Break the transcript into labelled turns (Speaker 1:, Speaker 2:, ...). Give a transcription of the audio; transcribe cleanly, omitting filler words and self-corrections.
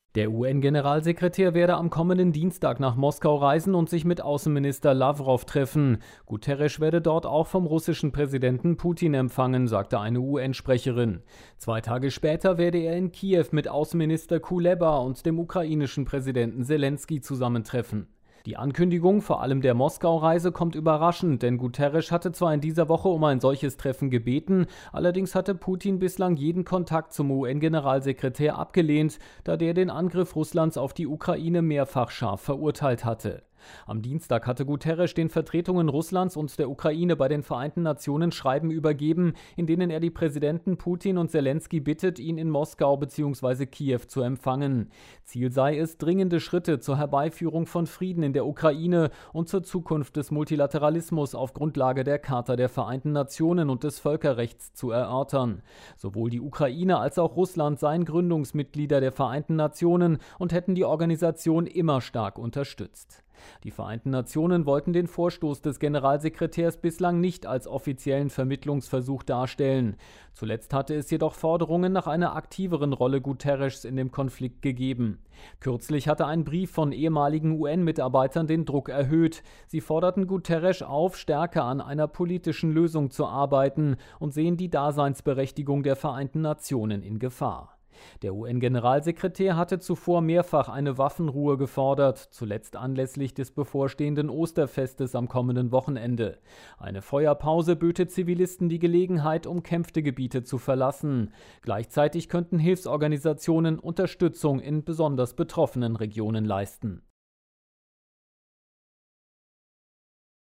Speaker 1: Der UN-Generalsekretär werde am kommenden Dienstag nach Moskau reisen und sich mit Außenminister Lavrov treffen. Guterres werde dort auch vom russischen Präsidenten Putin empfangen, sagte eine UN-Sprecherin. 2 Tage später werde er in Kiew mit Außenminister Kuleba und dem ukrainischen Präsidenten Selenskyj zusammentreffen. Die Ankündigung vor allem der Moskau-Reise kommt überraschend, denn Guterres hatte zwar in dieser Woche um ein solches Treffen gebeten, allerdings hatte Putin bislang jeden Kontakt zum UN-Generalsekretär abgelehnt, da der den Angriff Russlands auf die Ukraine mehrfach scharf verurteilt hatte. Am Dienstag hatte Guterres den Vertretungen Russlands und der Ukraine bei den Vereinten Nationen Schreiben übergeben, in denen er die Präsidenten Putin und Selenskyj bittet, ihn in Moskau bzw. Kiew zu empfangen. Ziel sei es, dringende Schritte zur Herbeiführung von Frieden in der Ukraine und zur Zukunft des Multilateralismus auf Grundlage der Charta der Vereinten Nationen und des Völkerrechts zu erörtern. Sowohl die Ukraine als auch Russland seien Gründungsmitglieder der Vereinten Nationen und hätten die Organisation immer stark unterstützt. Die Vereinten Nationen wollten den Vorstoß des Generalsekretärs bislang nicht als offiziellen Vermittlungsversuch darstellen. Zuletzt hatte es jedoch Forderungen nach einer aktiveren Rolle Guterres in dem Konflikt gegeben. Kürzlich hatte ein Brief von ehemaligen UN-Mitarbeitern den Druck erhöht. Sie forderten Guterres auf, stärker an einer politischen Lösung zu arbeiten und sehen die Daseinsberechtigung der Vereinten Nationen in Gefahr. Der UN-Generalsekretär hatte zuvor mehrfach eine Waffenruhe gefordert, zuletzt anlässlich des bevorstehenden Osterfestes am kommenden Wochenende. Eine Feuerpause böte Zivilisten die Gelegenheit, umkämpfte Gebiete zu verlassen. Gleichzeitig könnten Hilfsorganisationen Unterstützung in besonders betroffenen Regionen leisten.